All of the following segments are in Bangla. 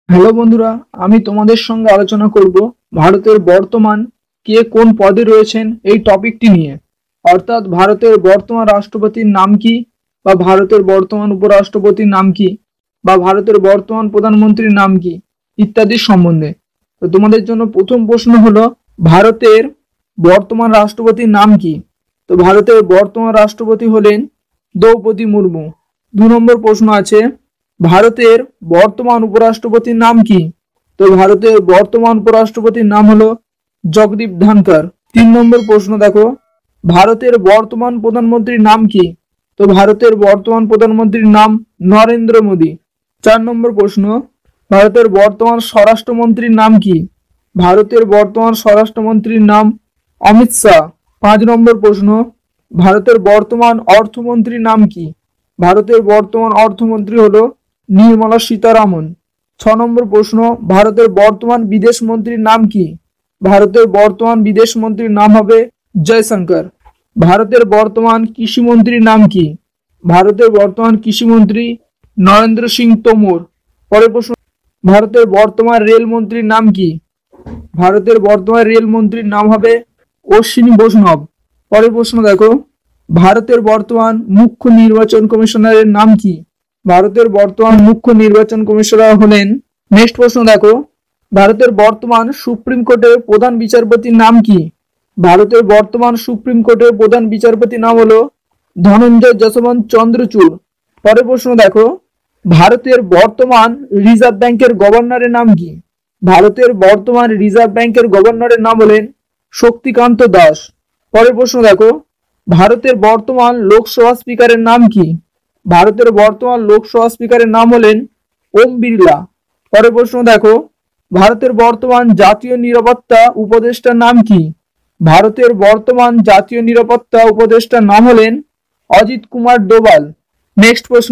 হ্যালো বন্ধুরা, আমি তোমাদের সঙ্গে আলোচনা করব ভারতের বর্তমান কে কোন পদে রয়েছেন এই টপিকটি নিয়ে। অর্থাৎ ভারতের বর্তমান রাষ্ট্রপতির নাম কি, বা ভারতের বর্তমান উপরাষ্ট্রপতির নাম কি, বা ভারতের বর্তমান প্রধানমন্ত্রীর নাম কি ইত্যাদি সম্বন্ধে। তো তোমাদের জন্য প্রথম প্রশ্ন হলো, ভারতের বর্তমান রাষ্ট্রপতির নাম কি? তো ভারতের বর্তমান রাষ্ট্রপতি হলেন দ্রৌপদী মুর্মু। 2 নম্বর প্রশ্ন আছে, ভারতের বর্তমান উপরাষ্ট্রপতির নাম কি? তো ভারতের বর্তমান উপরাষ্ট্রপতির নাম হলো জগদীপ ধনখড়। 3 নম্বর প্রশ্ন দেখো, ভারতের বর্তমান প্রধানমন্ত্রীর নাম কি? তো ভারতের বর্তমান প্রধানমন্ত্রীর নাম নরেন্দ্র মোদী। 4 নম্বর প্রশ্ন, ভারতের বর্তমান স্বরাষ্ট্রমন্ত্রীর নাম কি? ভারতের বর্তমান স্বরাষ্ট্রমন্ত্রীর নাম অমিত শাহ। 5 নম্বর প্রশ্ন, ভারতের বর্তমান অর্থমন্ত্রীর নাম কি? ভারতের বর্তমান অর্থমন্ত্রী হলো নির্মলা সীতারামন। 6 নম্বর প্রশ্ন, ভারতের বর্তমান বিদেশ মন্ত্রীর নাম কি? ভারতের বর্তমান বিদেশ মন্ত্রীর নাম হবে জয়শঙ্কর। ভারতের বর্তমান কৃষিমন্ত্রীর নাম কি? ভারতের বর্তমান কৃষিমন্ত্রী নরেন্দ্র সিং তোমর। পরের প্রশ্ন, ভারতের বর্তমান রেল মন্ত্রীর নাম কি? ভারতের বর্তমান রেল মন্ত্রীর নাম হবে অশ্বিনী বৈষ্ণব। পরের প্রশ্ন দেখো, ভারতের বর্তমান মুখ্য নির্বাচন কমিশনারের নাম কি? ভারতের বর্তমান মুখ্য নির্বাচন কমিশনার হলেন। নেক্সট প্রশ্ন দেখো, ভারতের বর্তমান সুপ্রিম কোর্টের প্রধান বিচারপতির নাম কি? ভারতের বর্তমান সুপ্রিম কোর্টের প্রধান বিচারপতির নাম হলো ধনঞ্জয় যশবন্ত চন্দ্রচূড়। পরের প্রশ্ন দেখো, ভারতের বর্তমান রিজার্ভ ব্যাংকের গভর্নরের নাম কি? ভারতের বর্তমান রিজার্ভ ব্যাংকের গভর্নরের নাম হলেন শক্তিকান্ত দাস। পরের প্রশ্ন দেখো, ভারতের বর্তমান লোকসভা স্পিকারের নাম কি? ভারতের বর্তমান লোকসভা স্পিকারের নাম হলেন ওম বিড়লা। পরের প্রশ্ন দেখো, ভারতের বর্তমান জাতীয় নিরাপত্তা উপদেষ্টার নাম কি? ভারতের বর্তমান জাতীয় নিরাপত্তা উপদেষ্টার নাম হলেন অজিত কুমার ডোভাল। নেক্সট প্রশ্ন,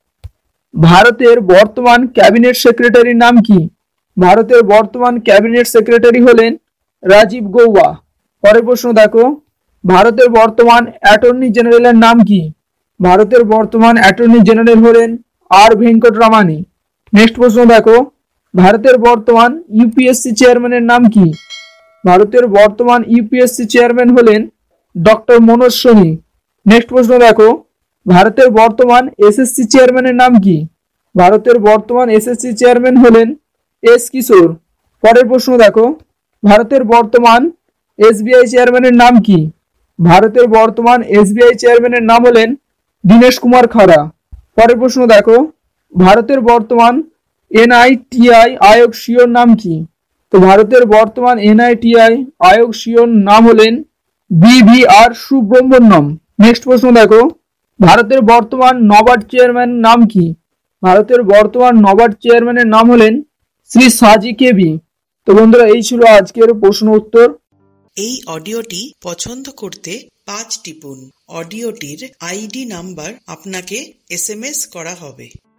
ভারতের বর্তমান ক্যাবিনেট সেক্রেটারির নাম কি? ভারতের বর্তমান ক্যাবিনেট সেক্রেটারি হলেন রাজীব গৌবা। পরের প্রশ্ন দেখো, ভারতের বর্তমান অ্যাটর্নি জেনারেলের নাম কি? ভারতের বর্তমান অ্যাটর্নি জেনারেল হলেন আর ভেঙ্কটরামানি। নেক্সট প্রশ্ন দেখো, ভারতের বর্তমান ইউপিএসসি চেয়ারম্যানের নাম কি? ভারতের বর্তমান ইউপিএসসি চেয়ারম্যান হলেন ডক্টর মনোজ সোনি। নেক্সট প্রশ্ন দেখো, ভারতের বর্তমান এসএসসি চেয়ারম্যানের নাম কি? ভারতের বর্তমান এসএসসি চেয়ারম্যান হলেন এস কিশোর। পরের প্রশ্ন দেখো, ভারতের বর্তমান এসবিআই চেয়ারম্যানের নাম কি? ভারতের বর্তমান এসবিআই চেয়ারম্যানের নাম হলেন দীনেশ কুমার খাড়া। পরের প্রশ্ন দেখো, ভারতের বর্তমান এনআইটিআই আয়োগ সিওর নাম কি? তো ভারতের বর্তমান এনআইটিআই আয়োগ সিওর নাম হলেন বিভিআর সুব্রহ্মণ্যম। নেক্সট প্রশ্ন দেখো, ভারতের বর্তমান নবার্ড চেয়ারম্যান নাম কি? ভারতের বর্তমান নবার্ড চেয়ারম্যানের নাম হলেন শ্রী সাজি কেবি। তো বন্ধুরা, এই ছিল আজকের প্রশ্ন উত্তর। এই অডিওটি পছন্দ করতে 5 টিপুন। অডিওটির আইডি নাম্বার আপনাকে এসএমএস করা হবে।